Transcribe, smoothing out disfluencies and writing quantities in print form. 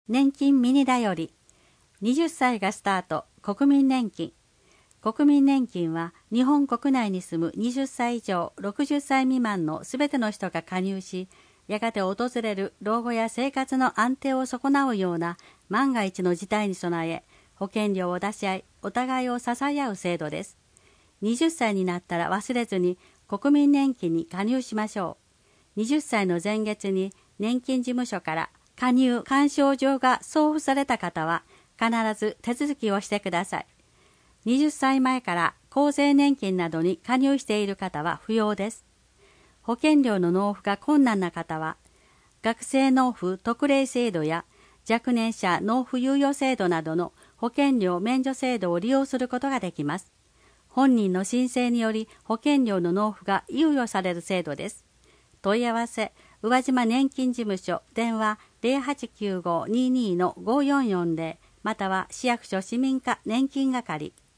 年金ミニだより。20歳がスタート、国民年金。国民年金は日本国内に住む20歳以上60歳未満のすべての人が加入し、やがて訪れる老後や生活の安定を損なうような万が一の事態に備え、保険料を出し合い、お互いを支え合う制度です。20歳になったら忘れずに国民年金に加入しましょう。20歳の前月に年金事務所から加入勧奨状が送付された方は必ず手続きをしてください。20歳前から厚生年金などに加入している方は不要です。保険料の納付が困難な方は、学生納付特例制度や若年者納付猶予制度などの保険料免除制度を利用することができます。本人の申請により保険料の納付が猶予される制度です。問い合わせ、宇和島年金事務所、電話 0895-22-5440 または市役所市民課年金係。